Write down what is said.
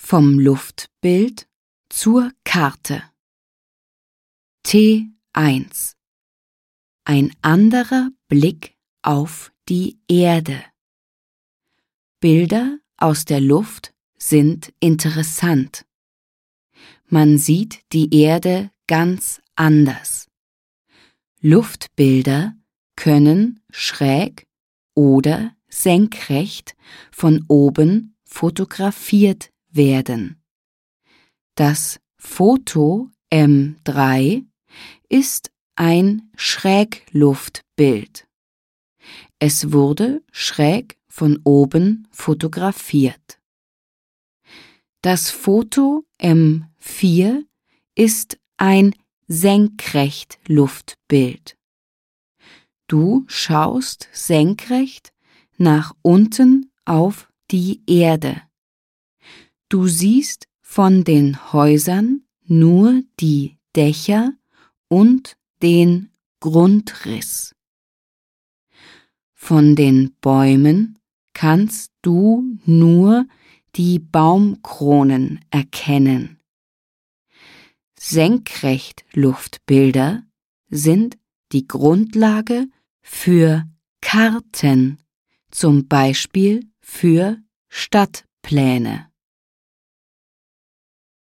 Vom Luftbild zur Karte. T1. Ein anderer Blick auf die Erde. Bilder aus der Luft sind interessant. Man sieht die Erde ganz anders. Luftbilder können schräg oder senkrecht von oben fotografiert werden. Das Foto M3 ist ein Schrägluftbild. Es wurde schräg von oben fotografiert. Das Foto M4 ist ein Senkrechtluftbild. Du schaust senkrecht nach unten auf die Erde. Du siehst von den Häusern nur die Dächer und den Grundriss. Von den Bäumen kannst du nur die Baumkronen erkennen. Senkrechtluftbilder sind die Grundlage für Karten, zum Beispiel für Stadtpläne.